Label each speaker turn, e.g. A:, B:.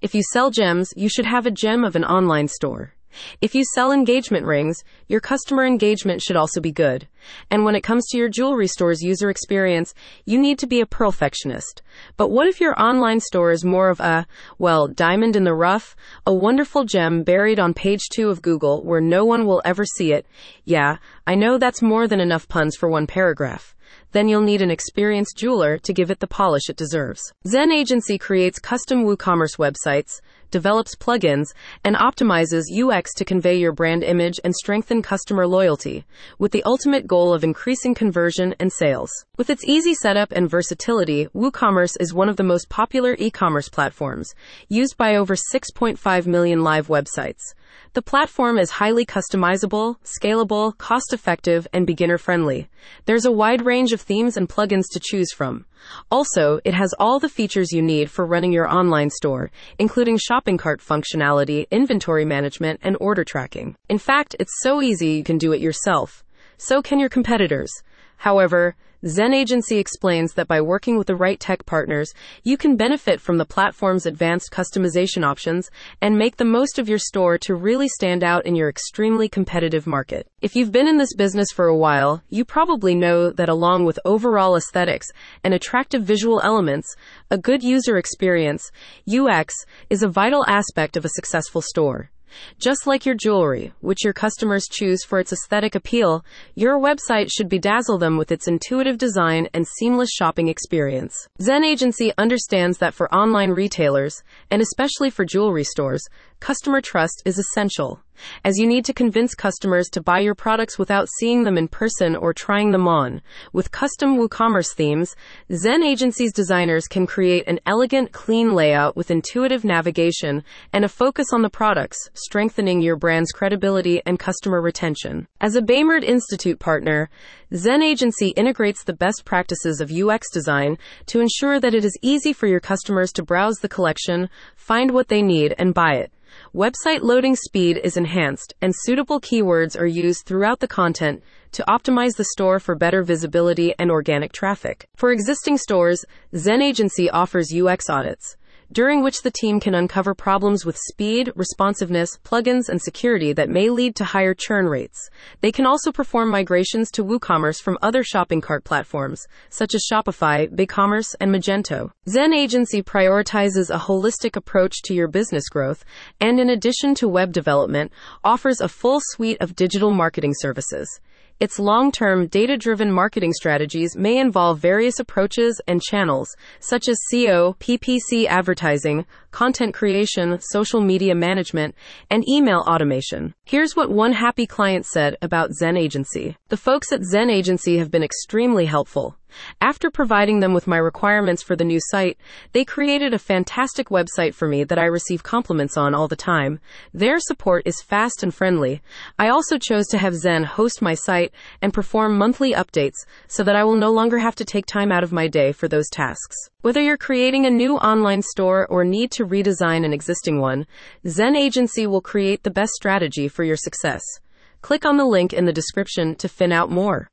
A: If you sell gems, you should have a gem of an online store. If you sell engagement rings, your customer engagement should also be good. And when it comes to your jewelry store's user experience, you need to be a perfectionist. But what if your online store is more of a, diamond in the rough, a wonderful gem buried on page 2 of Google where no one will ever see it? Yeah, I know that's more than enough puns for one paragraph. Then you'll need an experienced jeweler to give it the polish it deserves. Zen Agency creates custom WooCommerce websites, develops plugins, and optimizes UX to convey your brand image and strengthen customer loyalty, with the ultimate goal of increasing conversion and sales. With its easy setup and versatility, WooCommerce is one of the most popular e-commerce platforms, used by over 6.5 million live websites. The platform is highly customizable, scalable, cost-effective, and beginner-friendly. There's a wide range of themes and plugins to choose from. Also, it has all the features you need for running your online store, including shopping cart functionality, inventory management, and order tracking. In fact, it's so easy you can do it yourself. So can your competitors. However, Zen Agency explains that by working with the right tech partners, you can benefit from the platform's advanced customization options and make the most of your store to really stand out in your extremely competitive market. If you've been in this business for a while, you probably know that along with overall aesthetics and attractive visual elements, a good user experience, UX, is a vital aspect of a successful store. Just like your jewelry, which your customers choose for its aesthetic appeal, your website should bedazzle them with its intuitive design and seamless shopping experience. Zen Agency understands that for online retailers, and especially for jewelry stores, customer trust is essential, as you need to convince customers to buy your products without seeing them in person or trying them on. With custom WooCommerce themes, Zen Agency's designers can create an elegant, clean layout with intuitive navigation and a focus on the products, strengthening your brand's credibility and customer retention. As a Baymard Institute partner, Zen Agency integrates the best practices of UX design to ensure that it is easy for your customers to browse the collection, find what they need, and buy it. Website loading speed is enhanced, and suitable keywords are used throughout the content to optimize the store for better visibility and organic traffic. For existing stores, Zen Agency offers UX audits, during which the team can uncover problems with speed, responsiveness, plugins, and security that may lead to higher churn rates. They can also perform migrations to WooCommerce from other shopping cart platforms, such as Shopify, BigCommerce, and Magento. Zen Agency prioritizes a holistic approach to your business growth, and in addition to web development, offers a full suite of digital marketing services. Its long-term, data-driven marketing strategies may involve various approaches and channels, such as SEO, PPC advertising, content creation, social media management, and email automation. Here's what one happy client said about Zen Agency. The folks at Zen Agency have been extremely helpful. After providing them with my requirements for the new site, they created a fantastic website for me that I receive compliments on all the time. Their support is fast and friendly. I also chose to have Zen host my site and perform monthly updates so that I will no longer have to take time out of my day for those tasks. Whether you're creating a new online store or need to redesign an existing one, Zen Agency will create the best strategy for your success. Click on the link in the description to find out more.